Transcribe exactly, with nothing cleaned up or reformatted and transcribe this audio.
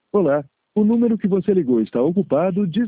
Olá, o número que você ligou está ocupado.